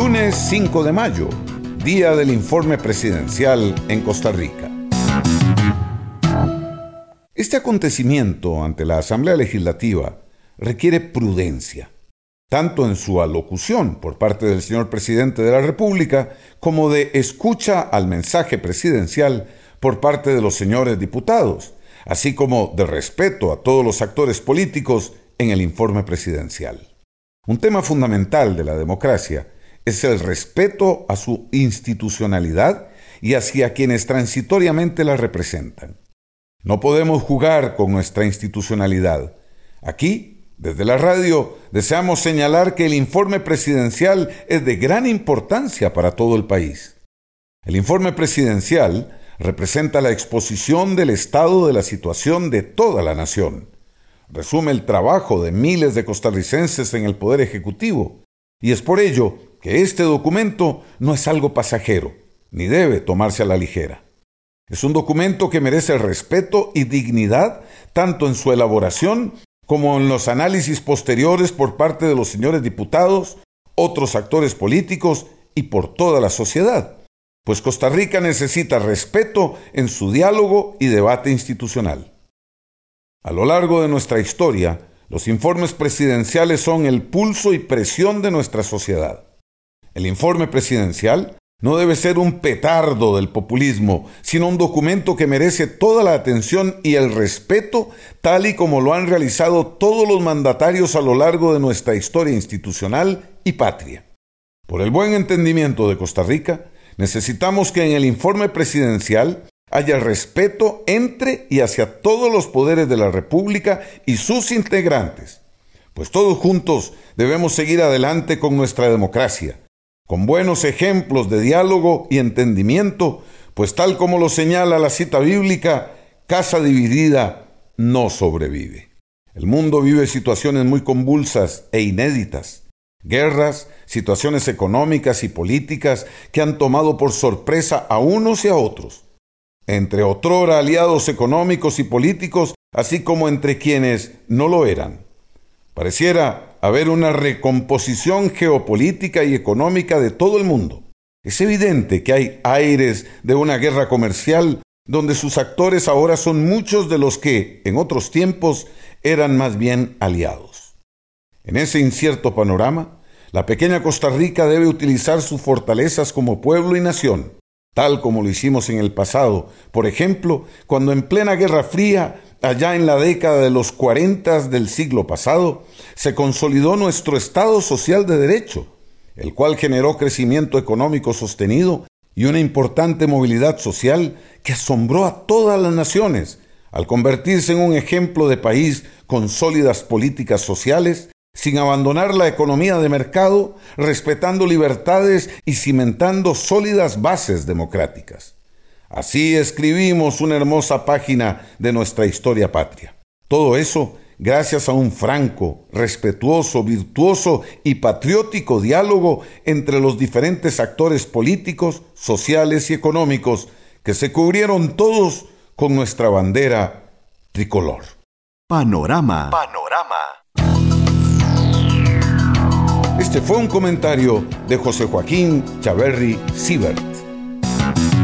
Lunes 5 de mayo, día del informe presidencial en Costa Rica. Este acontecimiento ante la Asamblea Legislativa requiere prudencia, tanto en su alocución por parte del señor presidente de la República como de escucha al mensaje presidencial por parte de los señores diputados, así como de respeto a todos los actores políticos en el informe presidencial. Un tema fundamental de la democracia es el respeto a su institucionalidad y hacia quienes transitoriamente la representan. No podemos jugar con nuestra institucionalidad. Aquí, desde la radio, deseamos señalar que el informe presidencial es de gran importancia para todo el país. El informe presidencial representa la exposición del estado de la situación de toda la nación. Resume el trabajo de miles de costarricenses en el Poder Ejecutivo, y es por ello que este documento no es algo pasajero, ni debe tomarse a la ligera. Es un documento que merece respeto y dignidad, tanto en su elaboración como en los análisis posteriores por parte de los señores diputados, otros actores políticos y por toda la sociedad, pues Costa Rica necesita respeto en su diálogo y debate institucional. A lo largo de nuestra historia, los informes presidenciales son el pulso y presión de nuestra sociedad. El informe presidencial no debe ser un petardo del populismo, sino un documento que merece toda la atención y el respeto, tal y como lo han realizado todos los mandatarios a lo largo de nuestra historia institucional y patria. Por el buen entendimiento de Costa Rica, necesitamos que en el informe presidencial haya respeto entre y hacia todos los poderes de la República y sus integrantes, pues todos juntos debemos seguir adelante con nuestra democracia, con buenos ejemplos de diálogo y entendimiento, pues tal como lo señala la cita bíblica, casa dividida no sobrevive. El mundo vive situaciones muy convulsas e inéditas, guerras, situaciones económicas y políticas que han tomado por sorpresa a unos y a otros, entre otrora aliados económicos y políticos, así como entre quienes no lo eran. Pareciera haber una recomposición geopolítica y económica de todo el mundo. Es evidente que hay aires de una guerra comercial donde sus actores ahora son muchos de los que, en otros tiempos, eran más bien aliados. En ese incierto panorama, la pequeña Costa Rica debe utilizar sus fortalezas como pueblo y nación, tal como lo hicimos en el pasado, por ejemplo, cuando en plena Guerra Fría, allá en la década de los 40 del siglo pasado, se consolidó nuestro Estado Social de Derecho, el cual generó crecimiento económico sostenido y una importante movilidad social que asombró a todas las naciones, al convertirse en un ejemplo de país con sólidas políticas sociales, sin abandonar la economía de mercado, respetando libertades y cimentando sólidas bases democráticas. Así escribimos una hermosa página de nuestra historia patria. Todo eso gracias a un franco, respetuoso, virtuoso y patriótico diálogo entre los diferentes actores políticos, sociales y económicos que se cubrieron todos con nuestra bandera tricolor. Panorama. Este fue un comentario de José Joaquín Chaverri Siebert.